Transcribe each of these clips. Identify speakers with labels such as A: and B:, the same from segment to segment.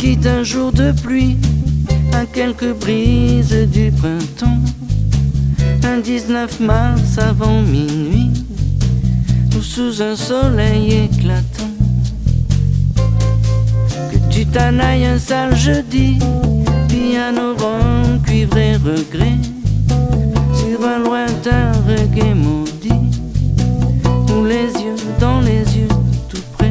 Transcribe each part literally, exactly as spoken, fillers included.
A: dit un jour de pluie à quelques brises du printemps, un dix-neuf mars avant minuit, ou sous un soleil éclatant. Que tu t'en ailles un sale jeudi, piano, rhum, cuivre et regret, sur un lointain reggae maudit, ou les yeux dans les yeux tout près.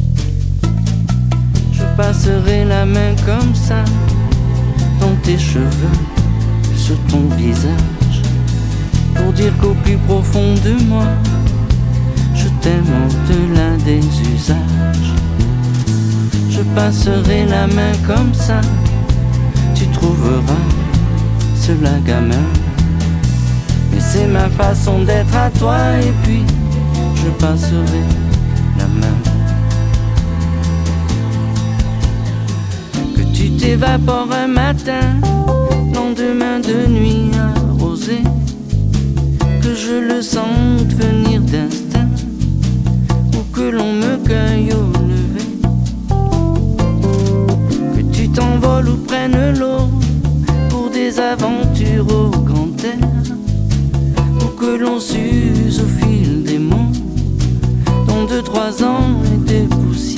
A: Je passerai la main comme ça dans tes cheveux, sur ton visage, pour dire qu'au plus profond de moi, je t'aime au-delà des usages. Je passerai la main comme ça, tu trouveras cela gamin, mais c'est ma façon d'être à toi, et puis je passerai la main. Que tu t'évapores un matin, lendemain de nuit arrosée, que je le sente venir d'instinct, ou que l'on me cueille au lever. Que tu t'envoles ou prennes l'eau pour des aventures au grand air, ou que l'on s'use au fil des mots, dont deux, trois ans et des poussières.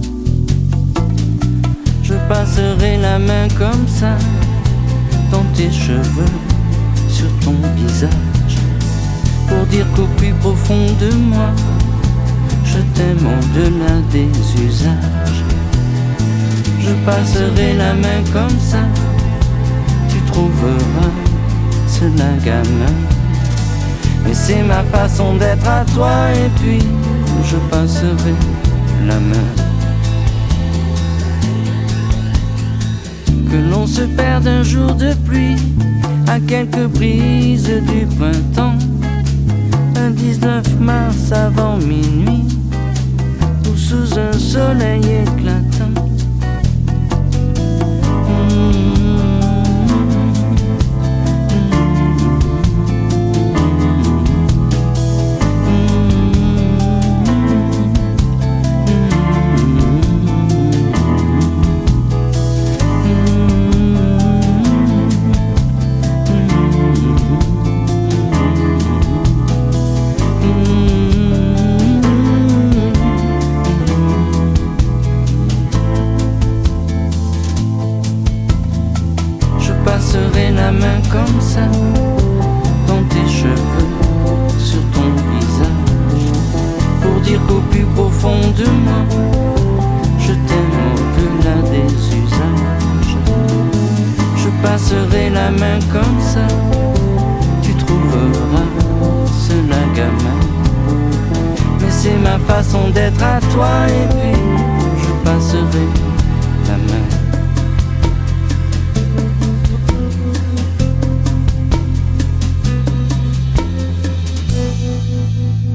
A: Je passerai la main comme ça dans tes cheveux, sur ton visage, pour dire qu'au plus profond de moi, je t'aime au-delà des usages. Je passerai la main comme ça, tu trouveras cela gamin, mais c'est ma façon d'être à toi, et puis je passerai la main. Que l'on se perde un jour de pluie à quelques brises du printemps, un dix-neuf mars avant minuit, ou sous un soleil éclatant. Je passerai la main comme ça dans tes cheveux, sur ton visage, pour dire qu'au plus profond de moi, je t'aime au-delà des usages. Je passerai la main comme ça, tu trouveras cela gamin, mais c'est ma façon d'être à toi, et puis je passerai la main.